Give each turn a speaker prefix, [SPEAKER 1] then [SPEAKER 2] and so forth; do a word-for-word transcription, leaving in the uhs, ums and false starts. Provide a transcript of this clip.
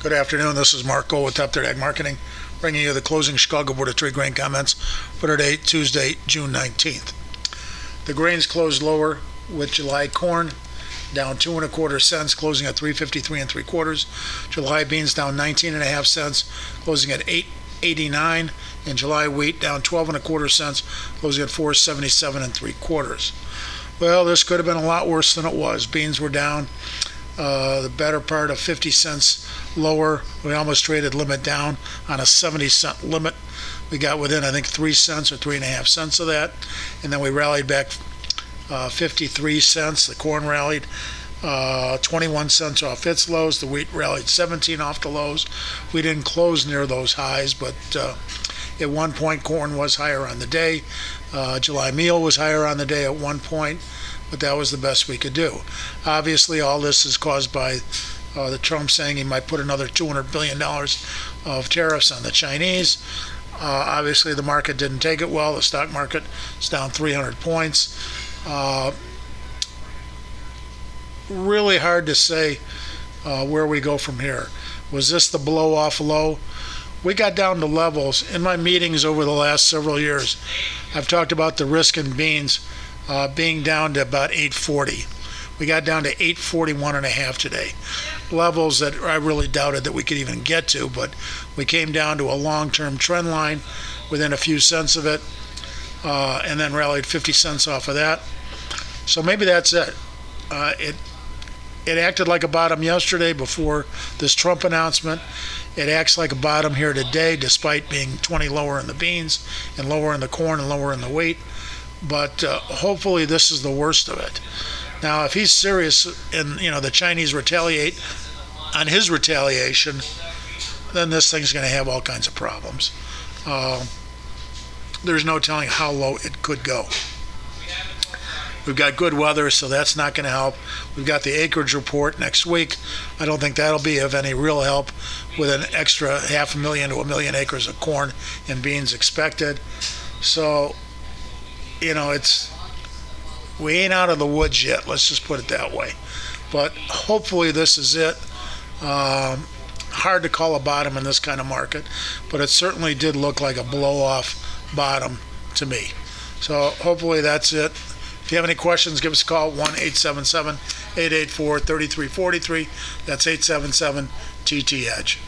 [SPEAKER 1] Good afternoon. This is Mark Gold with Top Tier Ag Marketing, bringing you the closing Chicago Board of Trade grain comments for today, Tuesday, June nineteenth. The grains closed lower with July corn down two and a quarter cents, closing at three fifty-three and three quarters. July beans down nineteen and a half cents, closing at eight eighty-nine, and July wheat down twelve and a quarter cents, closing at four seventy-seven and three quarters. Well, this could have been a lot worse than it was. Beans were down uh, the better part of fifty cents lower. We almost traded limit down on a seventy cent limit. We got within, I think, three cents or three and a half cents of that, and then we rallied back uh, fifty-three cents. The corn rallied uh, twenty-one cents off its lows. The wheat rallied seventeen off the lows. We didn't close near those highs, but uh, at one point corn was higher on the day. Uh, July meal was higher on the day at one point, but that was the best we could do. Obviously, all this is caused by uh, the Trump saying he might put another two hundred billion dollars of tariffs on the Chinese. Uh, obviously, the market didn't take it well. The stock market is down three hundred points. Uh, really hard to say uh, where we go from here. Was this the blow-off low? We got down to levels. In my meetings over the last several years, I've talked about the risk in beans uh, being down to about eight forty. We got down to eight forty-one and a half today. Levels that I really doubted that we could even get to, but we came down to a long-term trend line within a few cents of it, uh, and then rallied fifty cents off of that. So maybe that's it. Uh, it it acted like a bottom yesterday before this Trump announcement. It acts like a bottom here today, despite being twenty lower in the beans and lower in the corn and lower in the wheat. But uh, hopefully this is the worst of it. Now, if he's serious and, you know, the Chinese retaliate on his retaliation, then this thing's going to have all kinds of problems. Uh, there's no telling how low it could go. We've got good weather, so that's not going to help. We've got the acreage report next week. I don't think that'll be of any real help with an extra half a million to a million acres of corn and beans expected. So, you know, it's we ain't out of the woods yet. Let's just put it that way. But hopefully this is it. Um, hard to call a bottom in this kind of market, but it certainly did look like a blow-off bottom to me. So hopefully that's it. If you have any questions, give us a call, one eight seven seven, eight eight four, three three four three. That's eight seven seven T T Edge.